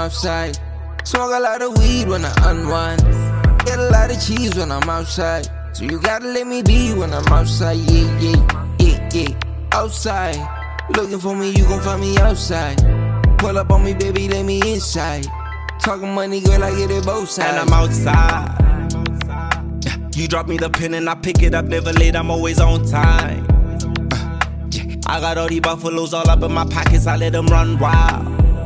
outside. Smoke a lot of weed when I unwind. Get a lot of cheese when I'm outside. So you gotta let me be when I'm outside. Yeah, yeah, yeah, yeah. Outside. Looking for me, you gon' find me outside. Pull up on me, baby, let me inside. Talking money, girl, I get it both sides. And I'm outside. You drop me the pin and I pick it up, never late, I'm always on time. I got all these buffaloes all up in my pockets, I let them run wild.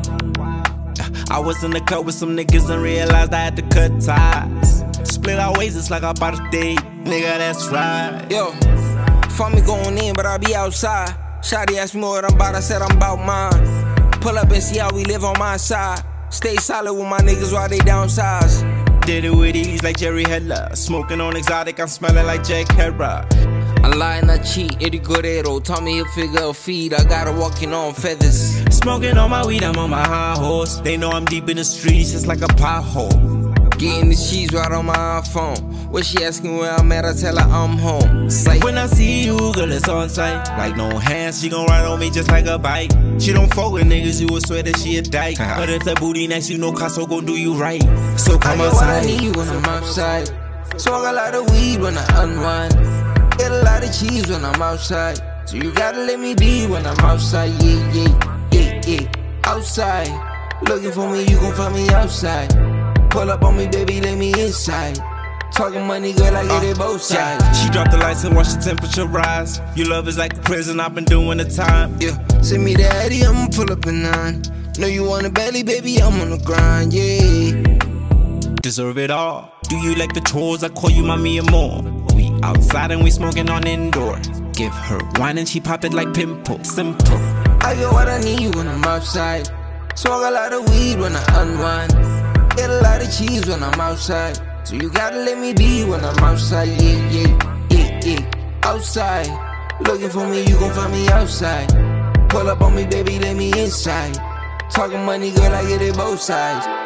I was in the club with some niggas and realized I had to cut ties. Split our ways, it's like our birthday, nigga, that's right. Yo, find me going in, but I be outside. Shawty asked me what I'm about, I said I'm about mine. Pull up and see how we live on my side. Stay solid with my niggas while they downsize. Did it with ease like Jerry Heller. Smoking on exotic, I'm smelling like Jack Herrera. I lie and I cheat, Eddie Guerrero. Taught me a figure of feed, I got her walking on feathers. Smoking on my weed, I'm on my high horse. They know I'm deep in the streets, it's like a pothole. Getting the cheese right on my iPhone. When she asking where I'm at, I tell her I'm home. Psych. When I see you, girl, it's on sight. Like no hands, she gon' ride on me just like a bike. She don't fuck with niggas, you would swear that she a dyke. But if that booty nice, you know Casso gon' do you right. So come I get outside. what I need when I'm outside. Smoke a lot of weed when I unwind. Get a lot of cheese when I'm outside. So you gotta let me be when I'm outside. Yeah, yeah, yeah, yeah. Outside. Looking for me, you gon' find me outside. Pull up on me, baby, let me inside. Talking money, girl, I get it both sides. She dropped the lights and watch the temperature rise. Your love is like a prison, I've been doing the time. Yeah, send me the Addy, I'ma pull up a 9. Know you want a belly, baby, I'm on the grind, yeah. Deserve it all. Do you like the chores? I call you mommy and more. We outside and we smoking on indoor. Give her wine and she pop it like pimple. Simple. I get what I need when I'm outside. Smoke a lot of weed when I unwind. Get a lot of cheese when I'm outside. So you gotta let me be when I'm outside. Yeah, yeah, yeah, yeah. Outside. Looking for me, you gon' find me outside. Pull up on me, baby, let me inside. Talking money, girl, I get it both sides.